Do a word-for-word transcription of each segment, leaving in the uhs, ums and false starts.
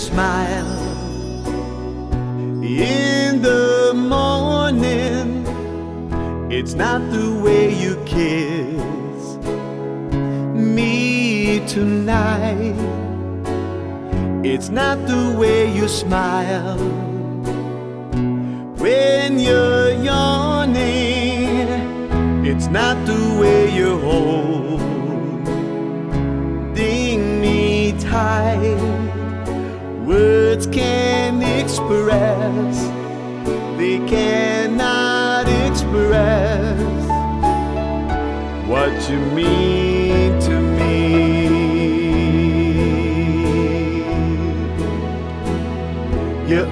smile in the morning. It's not the way you kiss me tonight. It's not the way you smile when you're yawning. It's not the way you holding me tight. Words can't express, they cannot express what you mean to me. You're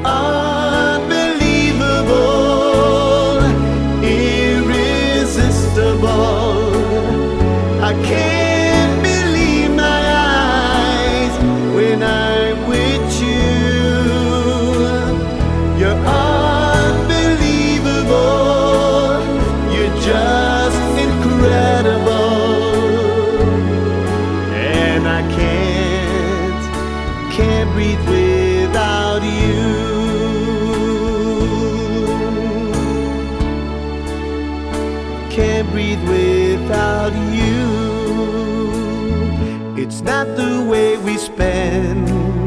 unbelievable, irresistible. I can't believe my eyes when I'm with you. You're unbelievable, you're just incredible. And I can't, can't breathe without you. Can't breathe without you. It's not the way we spend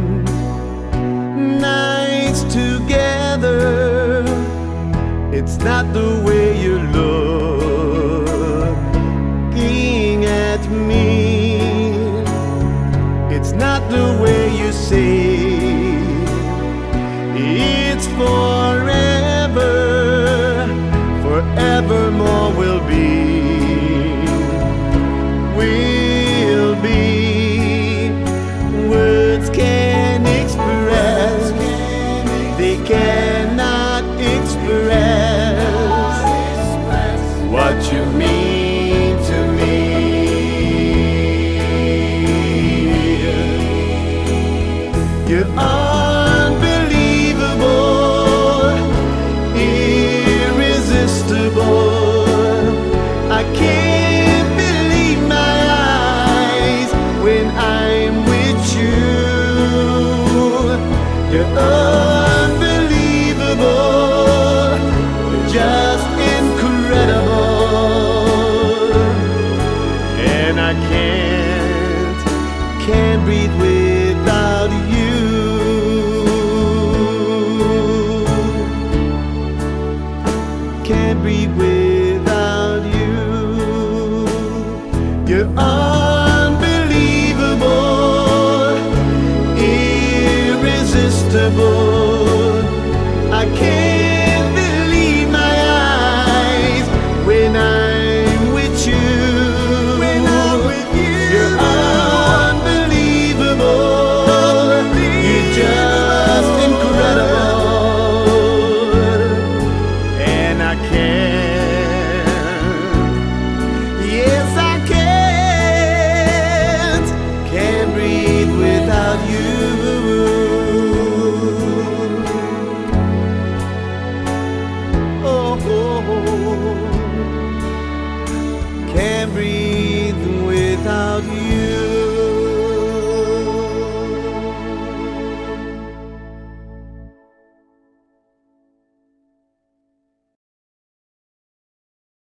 nights together. It's not the way you're looking at me. It's not the way you say it's forever. Forevermore will be, will be. Words can't express, they cannot express what you mean to me. You're unbelievable, irresistible. I can't believe my eyes when I'm with you. You're unbelievable, you're just incredible. And I can't, can't breathe without you. Can't breathe without you. You're unbelievable, irresistible. I can't believe my eyes when I'm with you. When I'm with you, you're unbelievable. You're just incredible. And I can't, yes I can't, can't breathe without you. Oh, oh, oh. Can't breathe without you.